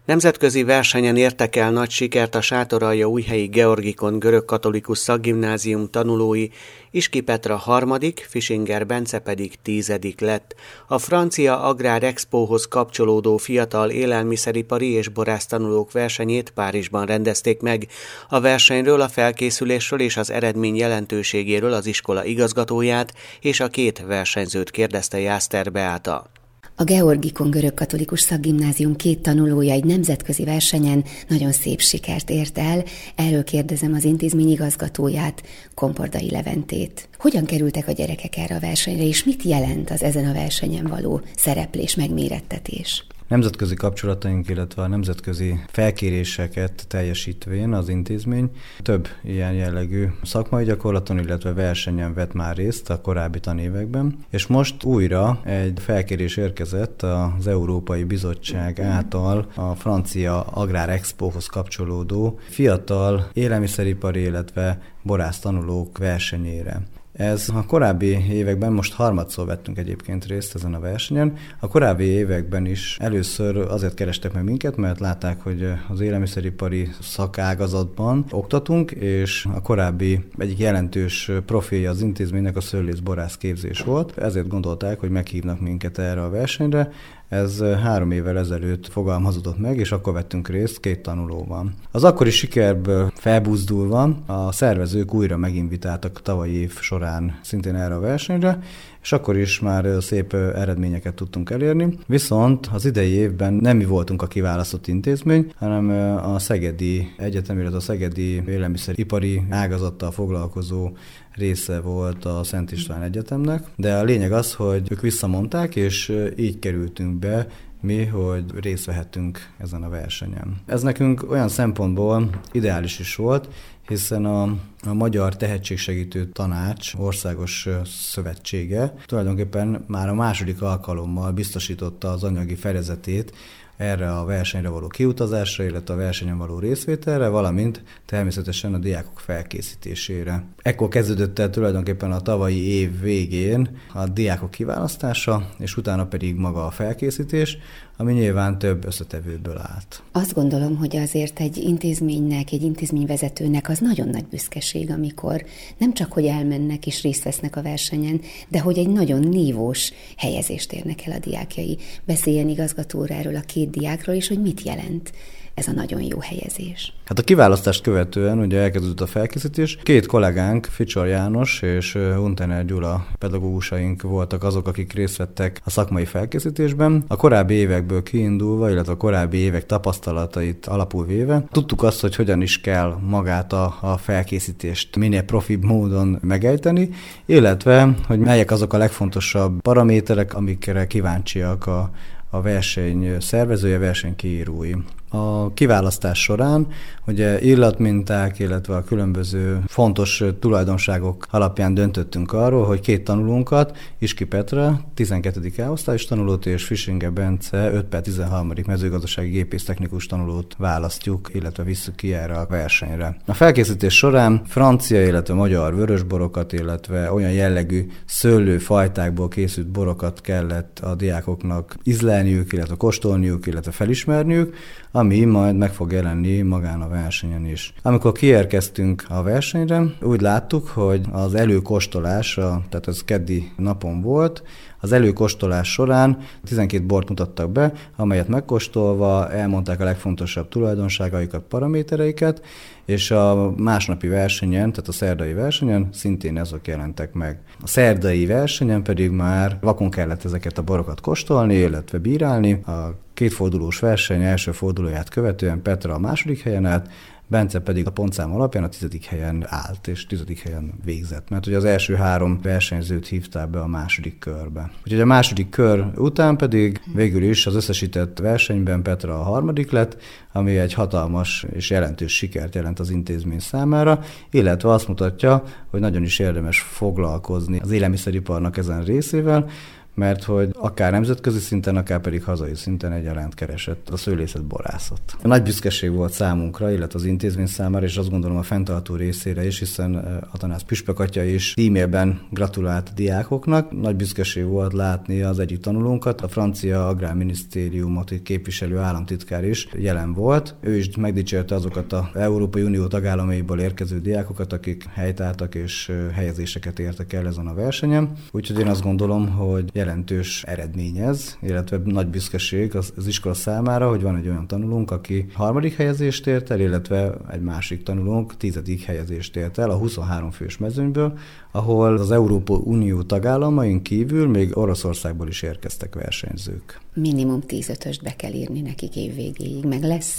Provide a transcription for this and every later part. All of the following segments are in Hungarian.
Nemzetközi versenyen értek el nagy sikert a Sátoraljaújhelyi Georgikon görögkatolikus szakgimnázium tanulói, Iski Petra 3., Fischinger Bence pedig 10. lett. A francia Agrár Expóhoz kapcsolódó fiatal élelmiszeripari és borásztanulók versenyét Párizsban rendezték meg. A versenyről, a felkészülésről és az eredmény jelentőségéről az iskola igazgatóját és a 2 versenyzőt kérdezte Jászter Beáta. A Georgikon görögkatolikus szakgimnázium 2 tanulója egy nemzetközi versenyen nagyon szép sikert ért el. Erről kérdezem az intézmény igazgatóját, Kompordai Leventét. Hogyan kerültek a gyerekek erre a versenyre, és mit jelent az ezen a versenyen való szereplés, megmérettetés? Nemzetközi kapcsolataink, illetve a nemzetközi felkéréseket teljesítvén az intézmény több ilyen jellegű szakmai gyakorlaton, illetve versenyen vett már részt a korábbi tanévekben, és most újra egy felkérés érkezett az Európai Bizottság által a francia Agrár Expóhoz kapcsolódó fiatal élelmiszeripari, illetve borásztanulók versenyére. Ez a korábbi években, most harmadszor vettünk egyébként részt ezen a versenyen, a korábbi években is először azért kerestek meg minket, mert látták, hogy az élelmiszeripari szakágazatban oktatunk, és a korábbi egyik jelentős profilja az intézménynek a szőlészborász képzés volt, ezért gondolták, hogy meghívnak minket erre a versenyre. Ez 3 évvel ezelőtt fogalmazódott meg, és akkor vettünk részt 2 tanulóval. Az akkori sikerből felbuzdulva a szervezők újra meginvitáltak tavalyi év során szintén erre a versenyre, és akkor is már szép eredményeket tudtunk elérni. Viszont az idei évben nem mi voltunk a kiválasztott intézmény, hanem a Szegedi Egyetem, illetve a Szegedi élelmiszeripari ágazattal foglalkozó része volt a Szent István Egyetemnek, de a lényeg az, hogy ők visszamondták, és így kerültünk be mi, hogy részt vehettünk ezen a versenyen. Ez nekünk olyan szempontból ideális is volt, hiszen a Magyar Tehetségsegítő Tanács országos szövetsége tulajdonképpen már a második alkalommal biztosította az anyagi fedezetét erre a versenyre való kiutazásra, illetve a versenyen való részvételre, valamint természetesen a diákok felkészítésére. Ekkor kezdődött el tulajdonképpen a tavalyi év végén a diákok kiválasztása, és utána pedig maga a felkészítés, ami nyilván több összetevőből állt. Azt gondolom, hogy azért egy intézménynek, egy intézményvezetőnek az nagyon nagy büszkeség, amikor nem csak, hogy elmennek és részt vesznek a versenyen, de hogy egy nagyon nívós helyezést érnek el a diákjai. Beszéljen igazgató úr erről a 2 diákról, és hogy mit jelent ez a nagyon jó helyezés. Hát a kiválasztást követően ugye elkezdődött a felkészítés. 2 kollégánk, Ficsor János és Huntener Gyula pedagógusaink voltak azok, akik részt vettek a szakmai felkészítésben. A korábbi évekből kiindulva, illetve a korábbi évek tapasztalatait alapul véve, tudtuk azt, hogy hogyan is kell magát a felkészítést minél profibb módon megejteni, illetve, hogy melyek azok a legfontosabb paraméterek, amikre kíváncsiak a verseny szervezője, verseny kiírói. A kiválasztás során ugye illatminták, illetve a különböző fontos tulajdonságok alapján döntöttünk arról, hogy 2 tanulónkat, Iski Petra, 12. A-osztályos tanulót, és Fischinger Bence, 5/13. Mezőgazdasági gépésztechnikus tanulót választjuk, illetve visszük ki erre a versenyre. A felkészítés során francia, illetve magyar vörösborokat, illetve olyan jellegű szőlőfajtákból készült borokat kellett a diákoknak ízlelniük, illetve kóstolniuk, illetve felismerniük, ami majd meg fog jelenni magán a versenyen is. Amikor kiérkeztünk a versenyre, úgy láttuk, hogy az előkóstolás, tehát ez keddi napon volt, az előkóstolás során 12 bort mutattak be, amelyet megkóstolva elmondták a legfontosabb tulajdonságaikat, paramétereiket, és a másnapi versenyen, tehát a szerdai versenyen szintén ezek jelentek meg. A szerdai versenyen pedig már vakon kellett ezeket a borokat kóstolni, illetve bírálni. A 2 fordulós verseny első fordulóját követően Petra a második helyen állt, Bence pedig a pontszám alapján a 10. helyen állt, és 10. helyen végzett, mert ugye az első 3 versenyzőt hívták be a második körbe. Úgyhogy a második kör után pedig végül is az összesített versenyben Petra a 3. lett, ami egy hatalmas és jelentős sikert jelent az intézmény számára, illetve azt mutatja, hogy nagyon is érdemes foglalkozni az élelmiszeriparnak ezen részével, mert hogy akár nemzetközi szinten, akár pedig hazai szinten egyaránt keresett a szőlészet borászat. Nagy büszkeség volt számunkra, illetve az intézmény számára, és azt gondolom a fenntartó részére is, hiszen Atanász püspök atya is e-mailben gratulált a diákoknak. Nagy büszkeség volt látni az egyik tanulónkat, a francia agrárminisztériumot képviselő államtitkár is jelen volt. Ő is megdicsérte azokat az Európai Unió tagállamaiból érkező diákokat, akik helytáltak és helyezéseket értek el ezen a versenyen. Úgyhogy én azt gondolom, hogy jelentős eredmény ez, illetve nagy büszkeség az iskola számára, hogy van egy olyan tanulónk, aki 3. helyezést ért el, illetve egy másik tanulónk 10. helyezést ért el a 23 fős mezőnyből, ahol az Európai Unió tagállamain kívül még Oroszországból is érkeztek versenyzők. Minimum 10-5-öst be kell írni nekik évvégéig, meg lesz?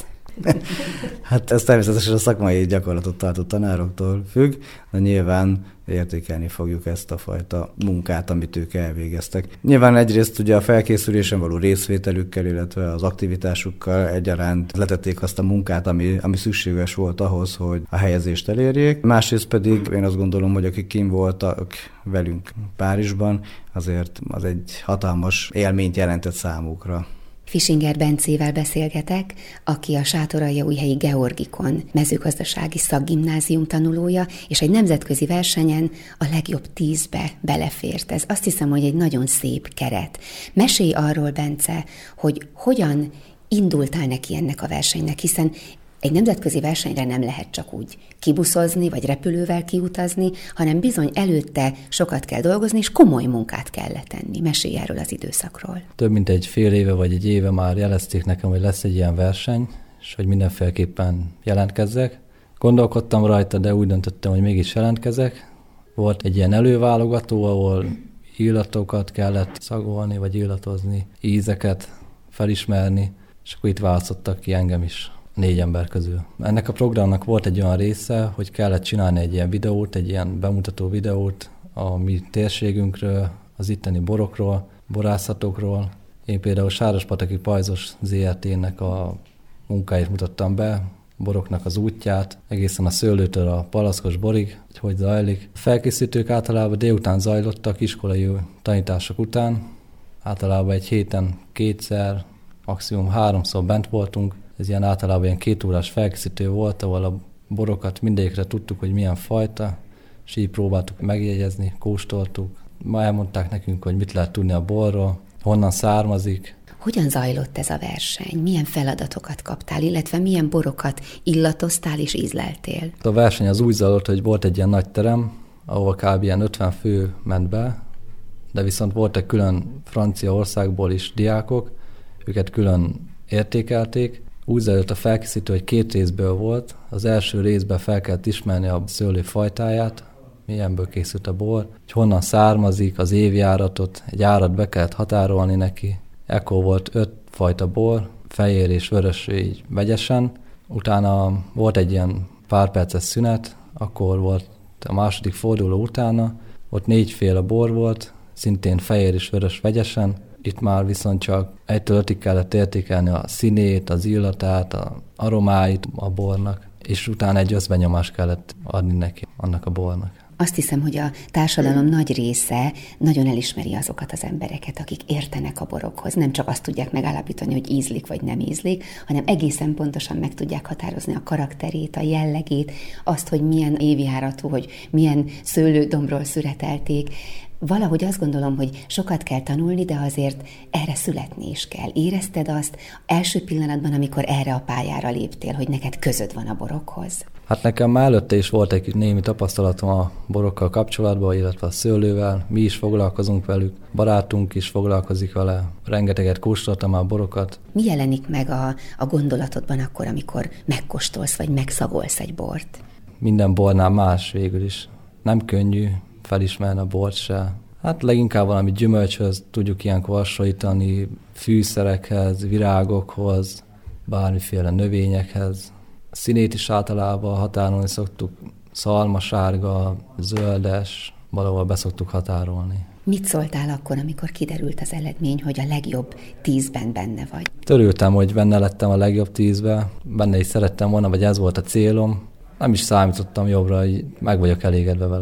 Hát ez természetesen a szakmai gyakorlatot tartott tanároktól függ, de nyilván értékelni fogjuk ezt a fajta munkát, amit ők elvégeztek. Nyilván egyrészt ugye a felkészülésen való részvételükkel, illetve az aktivitásukkal egyaránt letették azt a munkát, ami szükséges volt ahhoz, hogy a helyezést elérjék. Másrészt pedig én azt gondolom, hogy akik kint voltak velünk Párizsban, azért az egy hatalmas élményt jelentett számukra. Fischinger Bencével beszélgetek, aki a Sátoraljaújhelyi Georgikon mezőgazdasági szakgimnázium tanulója, és egy nemzetközi versenyen a legjobb 10-be belefért. Ez azt hiszem, hogy egy nagyon szép keret. Mesélj arról, Bence, hogy hogyan indultál neki ennek a versenynek, hiszen egy nemzetközi versenyre nem lehet csak úgy kibuszozni, vagy repülővel kiutazni, hanem bizony előtte sokat kell dolgozni, és komoly munkát kell letenni. Mesélj erről az időszakról. Több mint egy fél éve, vagy egy éve már jelezték nekem, hogy lesz egy ilyen verseny, és hogy mindenféleképpen jelentkezzek. Gondolkodtam rajta, de úgy döntöttem, hogy mégis jelentkezek. Volt egy ilyen előválogató, ahol illatokat kellett szagolni, vagy illatozni, ízeket felismerni, és akkor itt választottak ki engem is 4 ember közül. Ennek a programnak volt egy olyan része, hogy kellett csinálni egy ilyen videót, egy ilyen bemutató videót a mi térségünkről, az itteni borokról, borászatokról. Én például Sárospataki Pajzos ZRT-nek a munkáit mutattam be, boroknak az útját, egészen a szőlőtől a palaszkos borig, hogy zajlik. A felkészítők általában délután zajlottak iskolai tanítások után, általában egy héten 2-szer, maximum 3-szor bent voltunk. Ez ilyen általában ilyen 2 órás felkészítő volt, ahol a borokat mindegyikre tudtuk, hogy milyen fajta, és így próbáltuk megjegyezni, kóstoltuk. Ma elmondták nekünk, hogy mit lehet tudni a borról, honnan származik. Hogyan zajlott ez a verseny? Milyen feladatokat kaptál, illetve milyen borokat illatoztál és ízleltél? A verseny az úgy zajlott, hogy volt egy ilyen nagy terem, ahol kb. Ilyen 50 fő ment be, de viszont voltak külön Franciaországból is diákok, őket külön értékelték. Úgy zajlott a felkészítő, hogy 2 részből volt. Az első részben fel kellett ismerni a szőlő fajtáját, milyenből készült a bor, hogy honnan származik, az évjáratot, egy árat be kellett határolni neki. Ekkor volt 5 fajta bor, fehér és vörös így vegyesen. Utána volt egy ilyen pár perces szünet, akkor volt a második forduló utána, ott 4 féle bor volt, szintén fehér és vörös vegyesen. Itt már viszont csak 1-től 5-ig kellett értékelni a színét, az illatát, az aromáit a bornak, és utána egy összbenyomást kellett adni neki, annak a bornak. Azt hiszem, hogy a társadalom nagy része nagyon elismeri azokat az embereket, akik értenek a borokhoz. Nem csak azt tudják megállapítani, hogy ízlik vagy nem ízlik, hanem egészen pontosan meg tudják határozni a karakterét, a jellegét, azt, hogy milyen évjáratú, hogy milyen szőlődombról szüretelték. Valahogy azt gondolom, hogy sokat kell tanulni, de azért erre születni is kell. Érezted azt első pillanatban, amikor erre a pályára léptél, hogy neked közöd van a borokhoz? Hát nekem már előtte is volt egy némi tapasztalatom a borokkal kapcsolatban, illetve a szőlővel. Mi is foglalkozunk velük, barátunk is foglalkozik vele. Rengeteget kóstoltam a borokat. Mi jelenik meg a gondolatodban akkor, amikor megkóstolsz vagy megszagolsz egy bort? Minden bornál más végül is. Nem könnyű felismerni a bort se. Hát leginkább valami gyümölcshöz tudjuk ilyenkor hasonlítani, fűszerekhez, virágokhoz, bármiféle növényekhez. A színét is általában határolni szoktuk, szalmasárga, zöldes, valahol beszoktuk határolni. Mit szóltál akkor, amikor kiderült az eredmény, hogy a legjobb 10-ben benne vagy? Örültem, hogy benne lettem a legjobb 10-ben, benne is szerettem volna, vagy ez volt a célom. Nem is számítottam jobbra, hogy meg vagyok elégedve vele.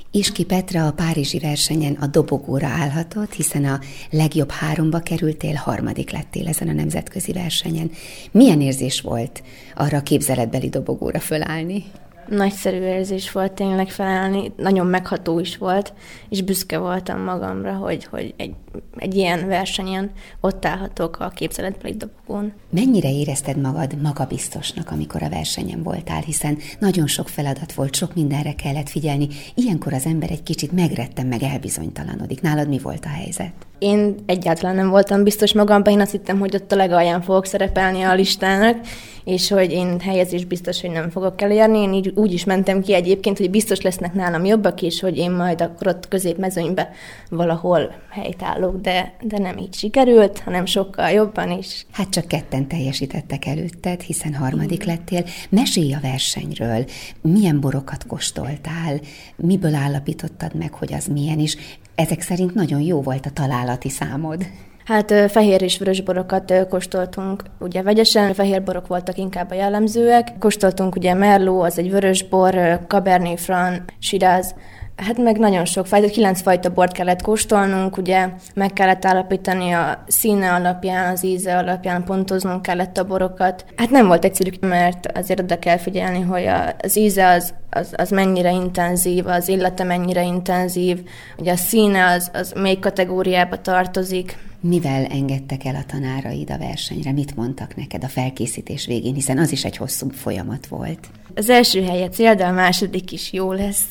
Iski Petra a párizsi versenyen a dobogóra állhatott, hiszen a legjobb 3-ba kerültél, 3. lettél ezen a nemzetközi versenyen. Milyen érzés volt arra a képzeletbeli dobogóra fölállni? Nagyszerű érzés volt tényleg felállni, nagyon megható is volt, és büszke voltam magamra, hogy egy ilyen versenyen ott állhatok a képzeletbeli dobogón. Mennyire érezted magad magabiztosnak, amikor a versenyen voltál, hiszen nagyon sok feladat volt, sok mindenre kellett figyelni, ilyenkor az ember egy kicsit megretten, meg elbizonytalanodik. Nálad mi volt a helyzet? Én egyáltalán nem voltam biztos magamban, én azt hittem, hogy ott a legalján fogok szerepelni a listának, és hogy én helyezés biztos, hogy nem fogok elérni. Én így úgy is mentem ki egyébként, hogy biztos lesznek nálam jobbak, és hogy én majd akkor ott középmezőnybe valahol helytállok, de nem így sikerült, hanem sokkal jobban is. Hát csak 2 teljesítettek előtted, hiszen 3. lettél. Mesélj a versenyről. Milyen borokat kóstoltál? Miből állapítottad meg, hogy az milyen is? Ezek szerint nagyon jó volt a találati számod. Hát fehér és vörös borokat kóstoltunk, ugye vegyesen, fehér borok voltak inkább a jellemzőek. Kóstoltunk ugye Merlot, az egy vörös bor, Cabernet Franc, Shiraz, hát meg nagyon sok fajta, 9 fajta bort kellett kóstolnunk, ugye meg kellett állapítani a színe alapján, az íze alapján, pontoznunk kellett a borokat. Hát nem volt egyszerű, mert azért oda kell figyelni, hogy az íze az mennyire intenzív, az illata mennyire intenzív, ugye a színe az melyik kategóriába tartozik. Mivel engedtek el a tanáraid a versenyre? Mit mondtak neked a felkészítés végén, hiszen az is egy hosszú folyamat volt? Az első helye cél, de a második is jó lesz.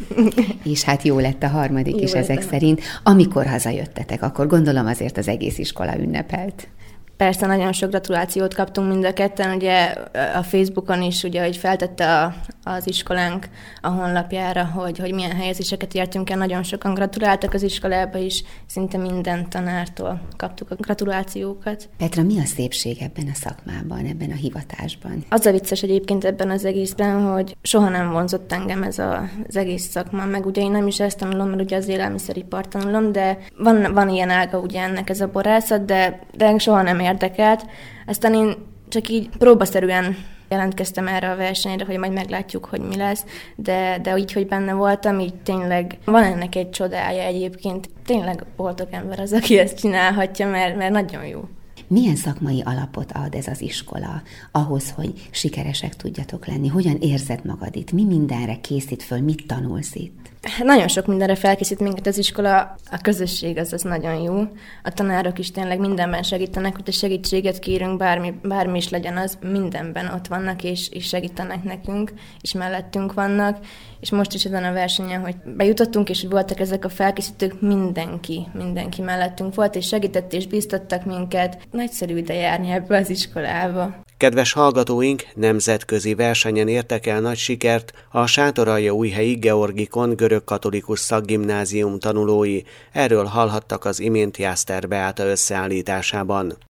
És hát jó lett a 3. is ezek szerint. Amikor hazajöttetek, akkor gondolom azért az egész iskola ünnepelt. Persze nagyon sok gratulációt kaptunk mind a ketten, ugye a Facebookon is, ugye, hogy feltette az iskolánk a honlapjára, hogy milyen helyezéseket értünk el, nagyon sokan gratuláltak az iskolába is, szinte minden tanártól kaptuk a gratulációkat. Petra, mi a szépség ebben a szakmában, ebben a hivatásban? Az a vicces egyébként ebben az egészben, hogy soha nem vonzott engem ez az egész szakma, meg ugye én nem is ezt tanulom, mert ugye az élelmiszeripart tanulom, de van ilyen ága ugye ennek ez a borászat, de soha nem érdekelt. Aztán én csak így próbaszerűen jelentkeztem erre a versenyre, hogy majd meglátjuk, hogy mi lesz, de így, hogy benne voltam, így tényleg van ennek egy csodája egyébként. Tényleg boldog ember az, aki ezt csinálhatja, mert nagyon jó. Milyen szakmai alapot ad ez az iskola ahhoz, hogy sikeresek tudjatok lenni? Hogyan érzed magad itt? Mi mindenre készít föl? Mit tanulsz itt? Nagyon sok mindenre felkészít minket az iskola, a közösség az nagyon jó. A tanárok is tényleg mindenben segítenek, hogyha segítséget kérünk, bármi is legyen az, mindenben ott vannak és segítenek nekünk, és mellettünk vannak. És most is ezen a versenyen, hogy bejutottunk, és voltak ezek a felkészítők, mindenki mellettünk volt, és segített és bíztattak minket. Nagyszerű ide járni ebbe az iskolába. Kedves hallgatóink, nemzetközi versenyen értek el nagy sikert a Sátoraljaújhelyi Georgikon görögkatolikus szakgimnázium tanulói. Erről hallhattak az imént Jászter Beáta összeállításában.